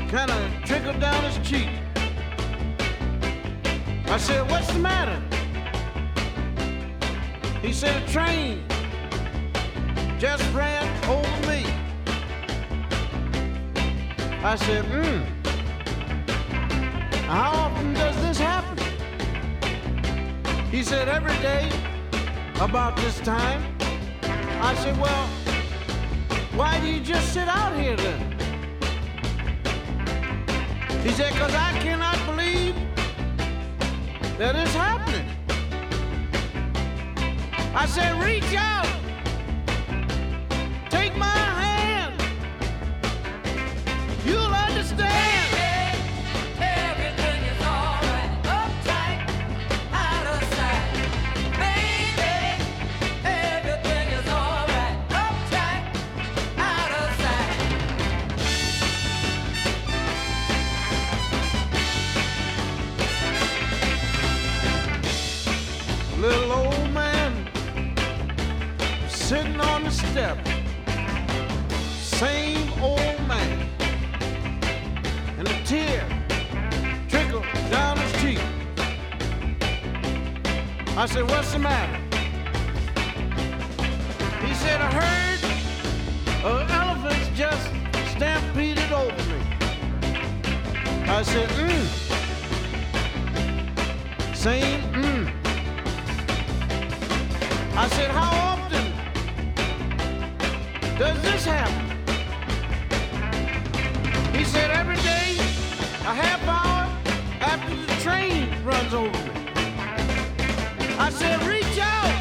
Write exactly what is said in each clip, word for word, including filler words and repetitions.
kind of trickled down his cheek. I said, what's the matter? He said, a train just ran over me. I said, hmm. How often does this happen? He said, every day about this time. I said, well, why do you just sit out here then? He said, because I cannot believe that it's happening. I said, reach out. Take my hand. You'll understand. Everything is alright. Uptight, out of sight. Baby, everything is alright. Uptight, out of sight. Little old man sitting on the step. Same old man. And a tear trickled down his cheek. I said, what's the matter? He said, a herd of elephants just stampeded over me. I said, mm. Same, mm. I said, how often does this happen? He said, every day, a half hour after the train runs over me. I said, reach out.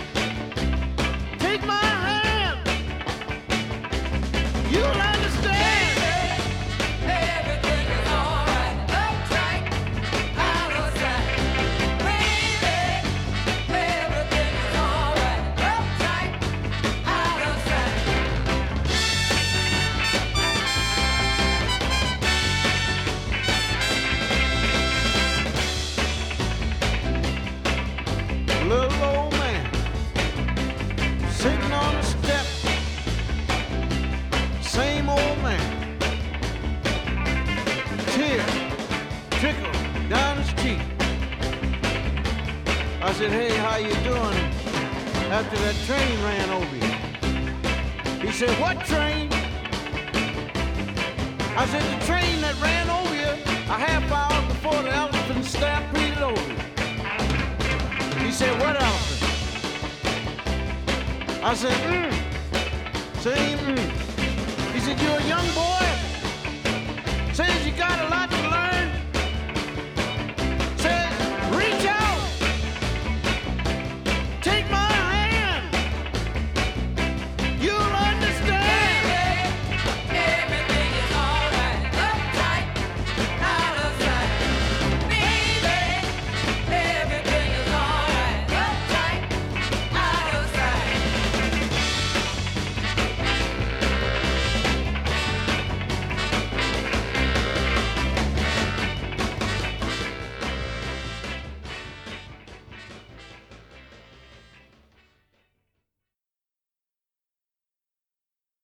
Take my hand. You'll understand. Everything is alright. Uptight, out of sight. Baby, everything is alright. Uptight, out of sight. Little old man sitting on the step. Same old man. Tear trickled down his cheek. I said, hey, how you doing after that train ran over you? He said, what train? I said, the train that ran over you a half hour before the elephant stampeded over you. He said, what elephant? I said, mm. Same, mm. He said, you're a young boy?